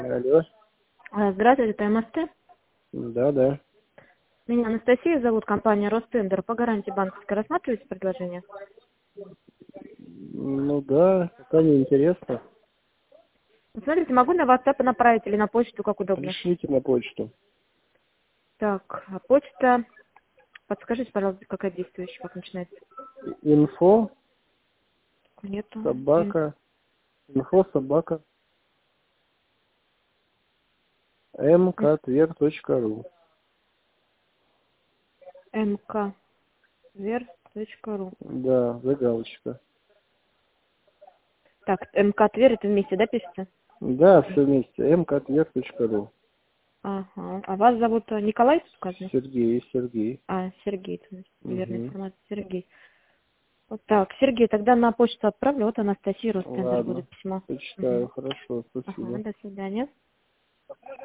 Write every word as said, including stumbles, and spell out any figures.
Алло. А, Здравствуйте, это МСТ. Да, да. Меня Анастасия зовут, компания Ростендер. По гарантии банковской рассматриваете предложение? Ну да, пока не интересно. Ну, смотрите, могу на WhatsApp направить или на почту, как удобно. Пришлите на почту. Так, а почта... Подскажите, пожалуйста, какая действующая, как начинается? Инфо, Нету. собака, инфо, собака, мкотвер.ру. мквер.ру. Да, загалочка. Так, МК-Твер это вместе, да, пишется? Да, все вместе. мкотвер.ру. Ага. А вас зовут э, Николай, тут сказано? Сергей, Сергей. А, Сергей, то есть, верная Угу. информация, Сергей. Вот так, Сергей, тогда на почту отправлю. Вот Анастасия Ростендер будет Ладно. письмо. Почитаю. Угу. Хорошо, Ага, спасибо. до свидания.